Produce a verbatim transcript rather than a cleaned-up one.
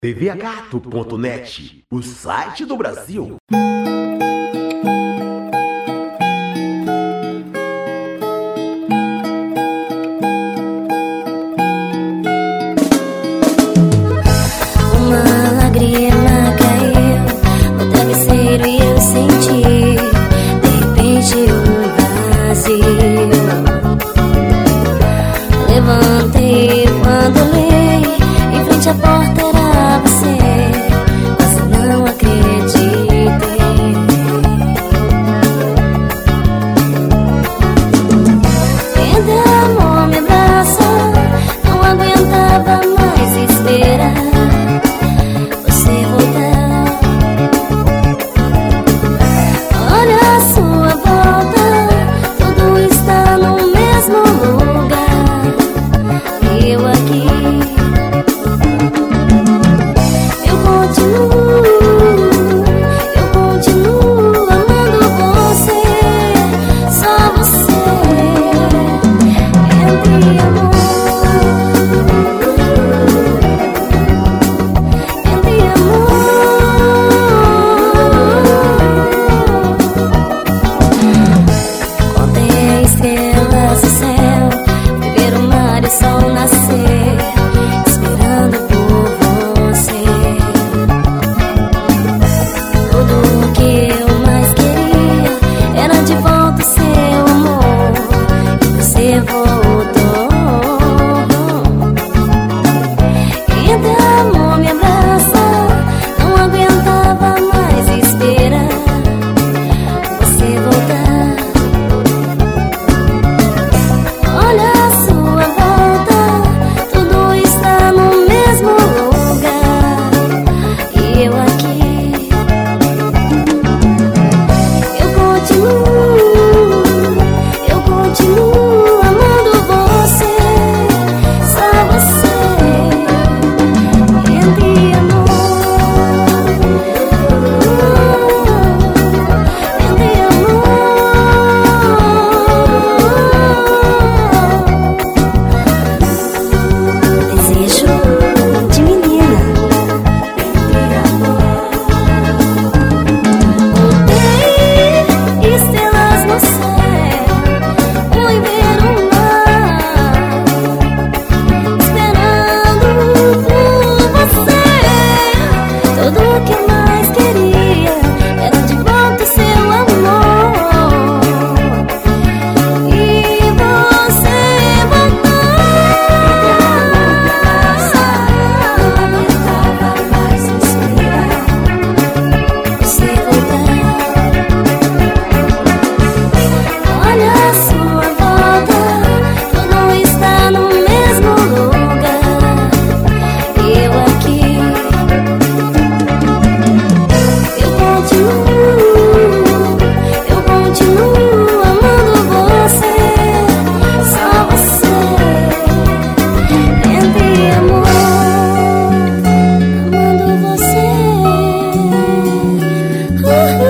T V A gato ponto net, o site do Brasil. Uma lágrima caiu no travesseiro e eu senti, de repente, um vazio. Levantei quando olhei, em frente à porta era você. Quase não acreditei. Entre amor me abraçou, não aguentava mais esperar você voltar. Olha a sua volta, tudo está no mesmo lugar. Eu aqui, eu continuo, eu continuo amando você, só você. Entre amor, entre amor. Contei estrelas no céu, fui ver o mar e o sol nascer, esperando por você. Tudo o que eu mais queria era de volta o seu amor, e você voltou. Entre amor me abraça, não aguentava mais esperar você voltar. Olha a sua volta, tudo está no mesmo lugar. E eu aqui, eu continuo, eu continuo amando você, só você. Entre amor, entre amor. Desejo de menina. Entre amor. Contei estrelas no céu, fui ver o mar, esperando por você. Tudo o que eu mais queria era de volta o seu amor, e você voltou. Não aguentava mais esperar você voltar. Olha a sua volta, tudo está no mesmo lugar. Eu aqui, eu continuo, eu continuo amando você, só você. Entre amor, amando você. Uh, uh.